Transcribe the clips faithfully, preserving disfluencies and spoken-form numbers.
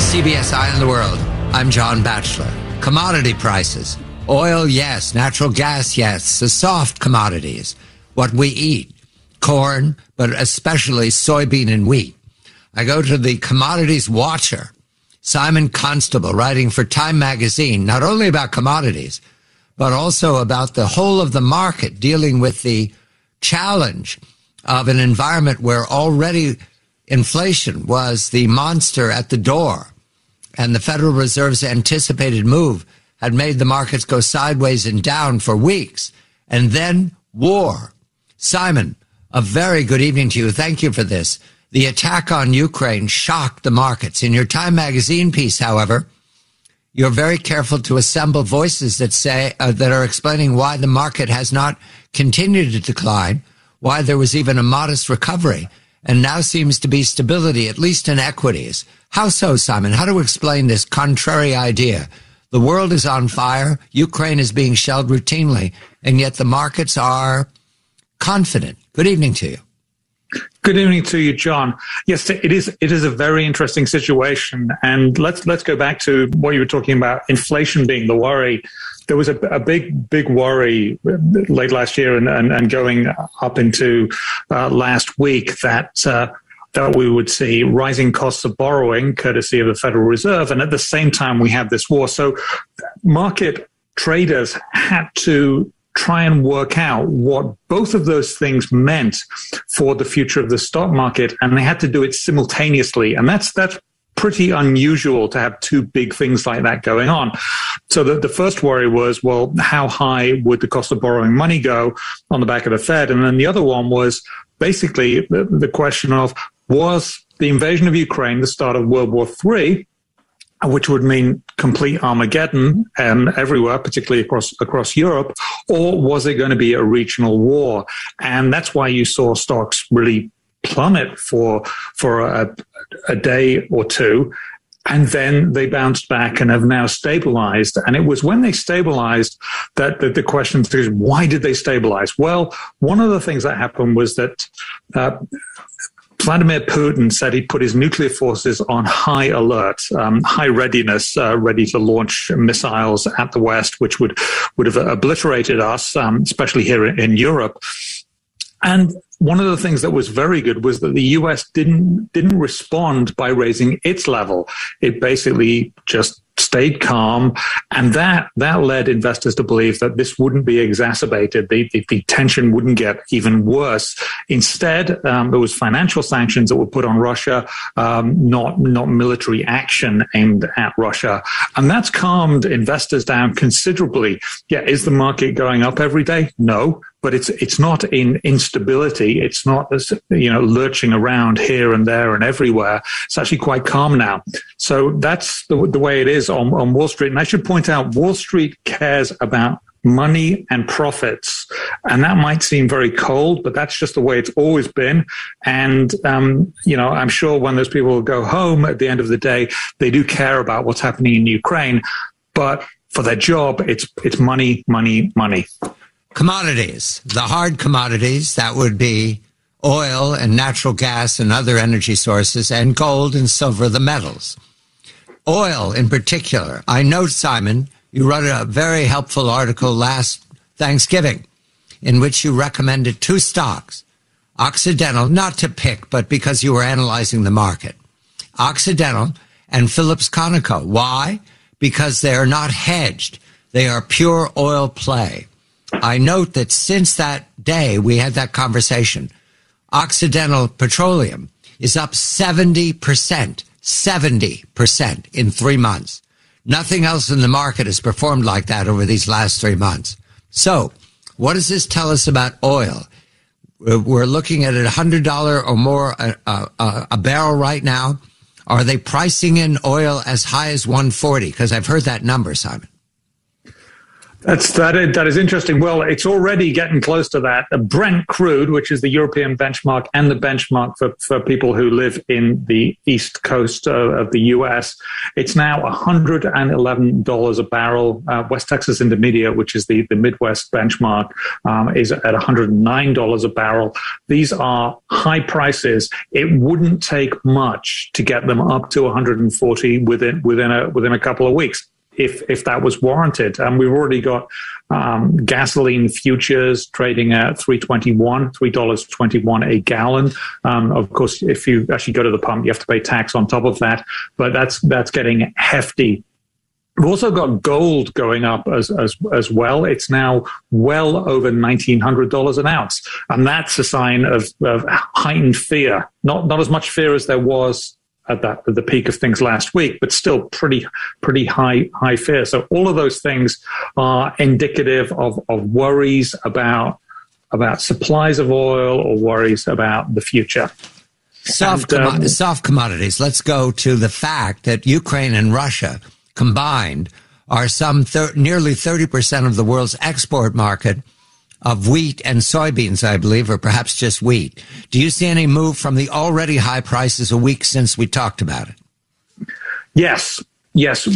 C B S Eye on the World. I'm John Batchelor. Commodity prices. Oil, yes. Natural gas, yes. The soft commodities. What we eat. Corn, but especially soybean and wheat. I go to the Commodities Watcher, Simon Constable, writing for Time magazine, not only about commodities, but also about the whole of the market, dealing with the challenge of an environment where already inflation was the monster at the door, and the Federal Reserve's anticipated move had made the markets go sideways and down for weeks. And then war. Simon, a very good evening to you. Thank you for this. The attack on Ukraine shocked the markets. In your Time magazine piece, however, you're very careful to assemble voices that say uh, that are explaining why the market has not continued to decline, why there was even a modest recovery, and now seems to be stability, at least in equities. How so, Simon? How to explain this contrary idea? The world is on fire. Ukraine is being shelled routinely, and yet the markets are confident. Good evening to you. Good evening to you, John. Yes, it is. It is a very interesting situation, and let's let's go back to what you were talking about: inflation being the worry. There was a, a big, big worry late last year and, and, and going up into uh, last week that uh, that we would see rising costs of borrowing, courtesy of the Federal Reserve, and at the same time we have this war. So, market traders had to try and work out what both of those things meant for the future of the stock market, and they had to do it simultaneously. And that's that's pretty unusual to have two big things like that going on. So the, the first worry was, well, how high would the cost of borrowing money go on the back of the Fed? And then the other one was basically the, the question of, was the invasion of Ukraine the start of World War Three, which would mean complete Armageddon um, everywhere, particularly across across Europe, or was it going to be a regional war? And that's why you saw stocks really plummet for for a, a day or two, and then they bounced back and have now stabilized. And it was when they stabilized that, that the question is, why did they stabilize? Well, one of the things that happened was that uh, Vladimir Putin said he put his nuclear forces on high alert, um, high readiness, uh, ready to launch missiles at the West, which would, would have obliterated us, um, especially here in Europe. And one of the things that was very good was that the U S didn't didn't respond by raising its level. It basically just stayed calm, and that that led investors to believe that this wouldn't be exacerbated. The, the, the tension wouldn't get even worse. Instead, um, there was financial sanctions that were put on Russia, um, not not military action aimed at Russia, and that's calmed investors down considerably. Yeah, is the market going up every day? No. But it's it's not in instability. It's not, you know, lurching around here and there and everywhere. It's actually quite calm now. So that's the, the way it is on, on Wall Street. And I should point out, Wall Street cares about money and profits. And that might seem very cold, but that's just the way it's always been. And, um, you know, I'm sure when those people go home at the end of the day, they do care about what's happening in Ukraine. But for their job, it's it's money, money, money. Commodities, the hard commodities, that would be oil and natural gas and other energy sources, and gold and silver, the metals. Oil in particular. I know, Simon, you wrote a very helpful article last Thanksgiving in which you recommended two stocks, Occidental, not to pick, but because you were analyzing the market, Occidental and Phillips Conoco. Why? Because they are not hedged. They are pure oil play. I note that since that day we had that conversation, Occidental Petroleum is up seventy percent, seventy percent in three months. Nothing else in the market has performed like that over these last three months. So what does this tell us about oil? We're looking at a one hundred dollars or more a, a, a barrel right now. Are they pricing in oil as high as one forty? Because I've heard that number, Simon. That's that. Is, that is interesting. Well, it's already getting close to that. Brent crude, which is the European benchmark and the benchmark for, for people who live in the east coast uh, of the U S, it's now one hundred eleven dollars a barrel. Uh, West Texas Intermediate, which is the, the Midwest benchmark, um, is at one hundred nine dollars a barrel. These are high prices. It wouldn't take much to get them up to one hundred forty within within a within a couple of weeks, if if that was warranted. And we've already got um, gasoline futures trading at three twenty-one, three dollars twenty-one a gallon. Um, of course, if you actually go to the pump, you have to pay tax on top of that, but that's that's getting hefty. We've also got gold going up as as as well. It's now well over nineteen hundred dollars an ounce, and that's a sign of, of heightened fear. Not not as much fear as there was at that at the peak of things last week, but still pretty pretty high high fear. So all of those things are indicative of of worries about about supplies of oil or worries about the future. Soft, and, commo- um, soft commodities. Let's go to the fact that Ukraine and Russia combined are some thir- nearly thirty percent of the world's export market of wheat and soybeans, I believe, or perhaps just wheat. Do you see any move from the already high prices a week since we talked about it? Yes. Yes,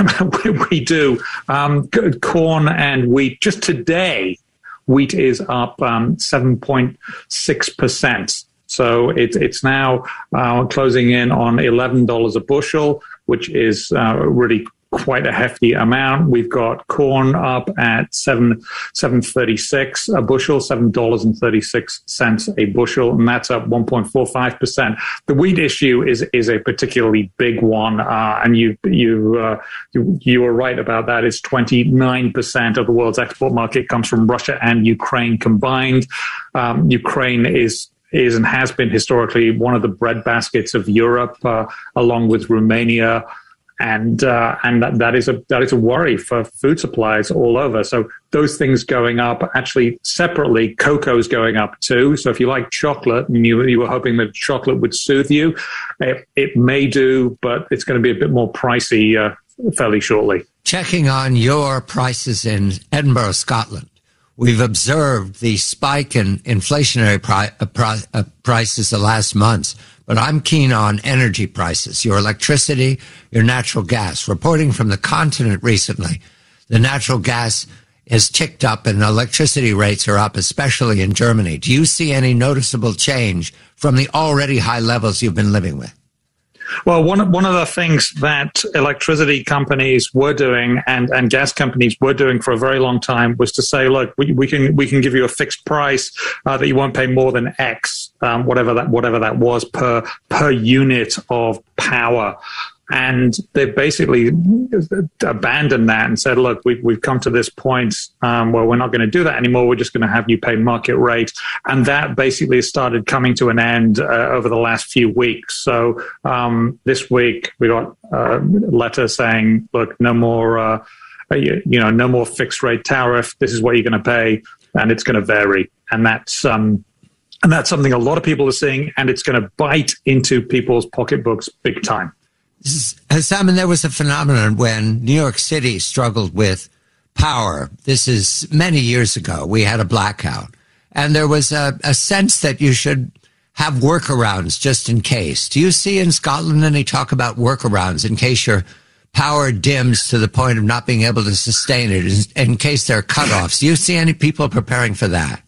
we do. Um, corn and wheat. Just today, wheat is up um, seven point six percent. So it, it's now uh, closing in on eleven dollars a bushel, which is uh, really quite a hefty amount. We've got corn up at seven seven thirty six a bushel, seven dollars and thirty six cents a bushel, and that's up one point four five percent. The wheat issue is is a particularly big one, uh, and you you, uh, you you were right about that. It's twenty nine percent of the world's export market comes from Russia and Ukraine combined. Um, Ukraine is. is and has been historically one of the breadbaskets of Europe, uh, along with Romania, and uh, and that, that is a that is a worry for food supplies all over. So those things going up. Actually, separately, cocoa's going up too. So if you like chocolate and you you were hoping that chocolate would soothe you, it, it may do, but it's going to be a bit more pricey uh, fairly shortly. Checking on your prices in Edinburgh, Scotland. We've observed the spike in inflationary pri- uh, pri- uh, prices the last months, but I'm keen on energy prices, your electricity, your natural gas. Reporting from the continent recently, the natural gas has ticked up and electricity rates are up, especially in Germany. Do you see any noticeable change from the already high levels you've been living with? Well, one one of the things that electricity companies were doing and, and gas companies were doing for a very long time was to say, look, we, we can we can give you a fixed price uh, that you won't pay more than X, um, whatever that whatever that was per per unit of power. And they basically abandoned that and said, look, we've, we've come to this point um, where we're not going to do that anymore. We're just going to have you pay market rate. And that basically started coming to an end uh, over the last few weeks. So um, this week we got a letter saying, look, no more, uh, you, you know, no more fixed rate tariff. This is what you're going to pay, and it's going to vary. And that's um, and that's something a lot of people are seeing, and it's going to bite into people's pocketbooks big time. Simon, there was a phenomenon when New York City struggled with power. This is many years ago. We had a blackout. And there was a, a sense that you should have workarounds just in case. Do you see in Scotland any talk about workarounds in case your power dims to the point of not being able to sustain it, in case there are cutoffs? Do you see any people preparing for that?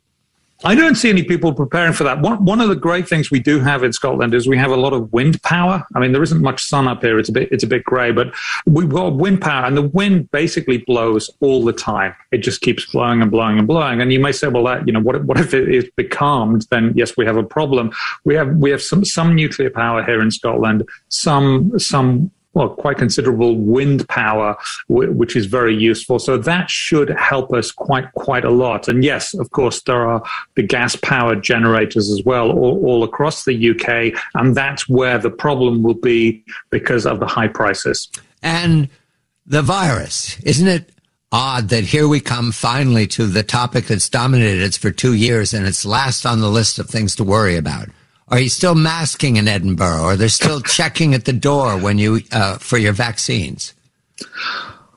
I don't see any people preparing for that. One, one of the great things we do have in Scotland is we have a lot of wind power. I mean, there isn't much sun up here. It's a bit, it's a bit grey, but we've got wind power, and the wind basically blows all the time. It just keeps blowing and blowing and blowing. And you may say, well, that, you know, what, what if it is becalmed? Then yes, we have a problem. We have, we have some, some nuclear power here in Scotland, some, some, well, quite considerable wind power, which is very useful. So that should help us quite, quite a lot. And yes, of course, there are the gas-powered generators as well, all, all across the U K. And that's where the problem will be because of the high prices. And the virus, isn't it odd that here we come finally to the topic that's dominated us for two years and it's last on the list of things to worry about? Are you still masking in Edinburgh, or they're still checking at the door when you uh, for your vaccines?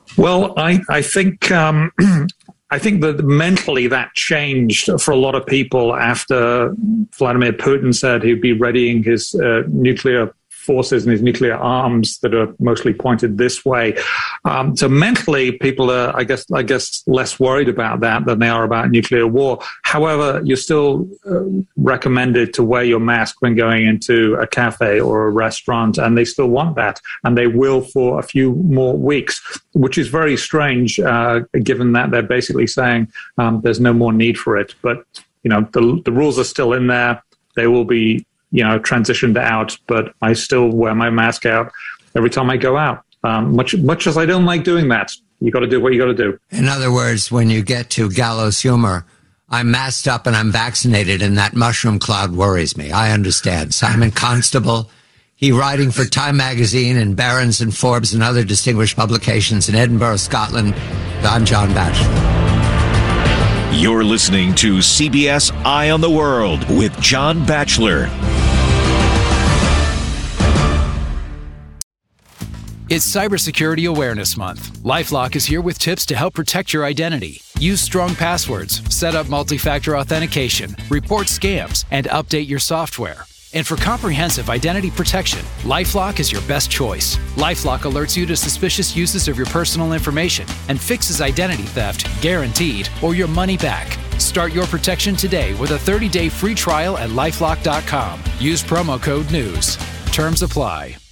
Well, I, I think um, I think that mentally that changed for a lot of people after Vladimir Putin said he'd be readying his uh, nuclear forces and his nuclear arms that are mostly pointed this way. Um, so mentally, people are, I guess, I guess, less worried about that than they are about nuclear war. However, you're still uh, recommended to wear your mask when going into a cafe or a restaurant, and they still want that, and they will for a few more weeks, which is very strange, uh, given that they're basically saying um, there's no more need for it. But you know, the the rules are still in there. They will be, you know, transitioned out, but I still wear my mask out every time I go out. Um, much, much as I don't like doing that, you got to do what you got to do. In other words, when you get to gallows humor, I'm masked up and I'm vaccinated, and that mushroom cloud worries me. I understand. Simon Constable, he writing for Time Magazine and Barron's and Forbes and other distinguished publications in Edinburgh, Scotland. I'm John Batchelor. You're listening to C B S Eye on the World with John Batchelor. It's Cybersecurity Awareness Month. LifeLock is here with tips to help protect your identity. Use strong passwords, set up multi-factor authentication, report scams, and update your software. And for comprehensive identity protection, LifeLock is your best choice. LifeLock alerts you to suspicious uses of your personal information and fixes identity theft, guaranteed, or your money back. Start your protection today with a thirty-day free trial at LifeLock dot com. Use promo code NEWS. Terms apply.